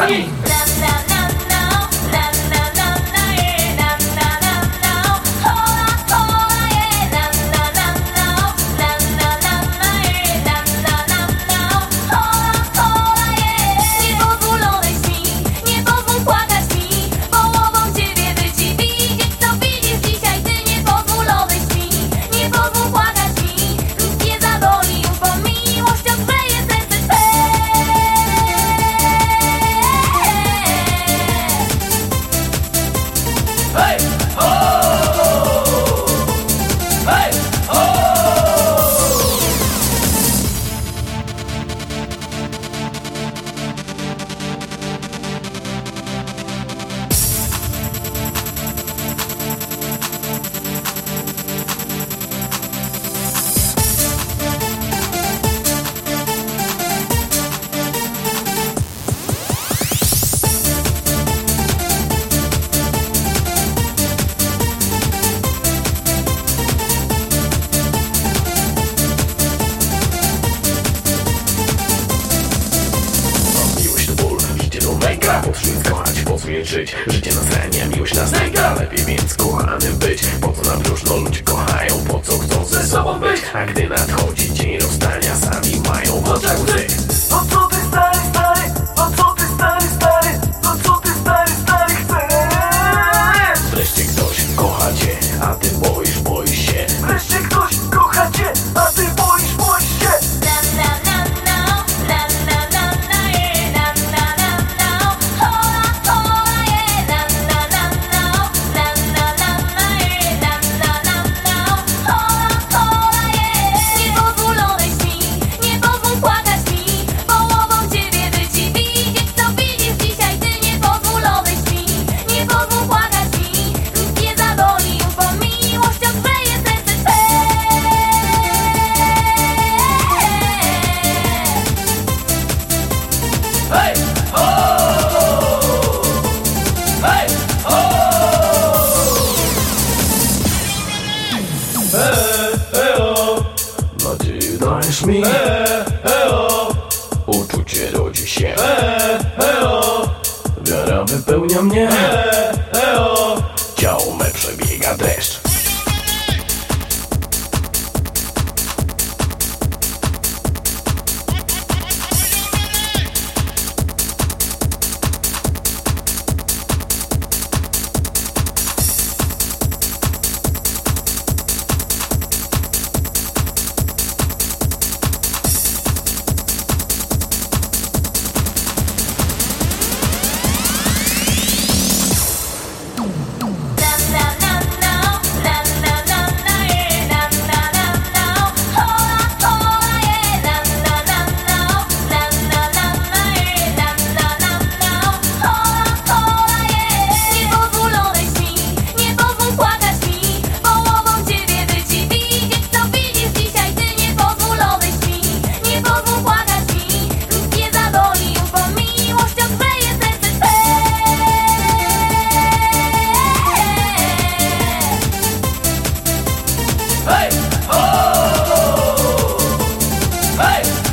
Uwagi! Potrząs kochać, po co je żyć? Życie na scenie, miłość na snajka. Lepiej więc kochanym być. Po co na próżno ludzie kochają? Po co chcą ze sobą być? A gdy nadchodzi dzień rozstania, sami mają w oczach łzy. No co ty stary, stary? No co ty stary, stary? No co ty stary, stary chcesz? Wreszcie ktoś kocha cię, a ty boisz się. Wreszcie ktoś kocha cię, a ty boisz się. Ty dajesz mi uczucie rodzi się. Wiara wypełnia mnie. Ciało me przebiega deszcz. Hey!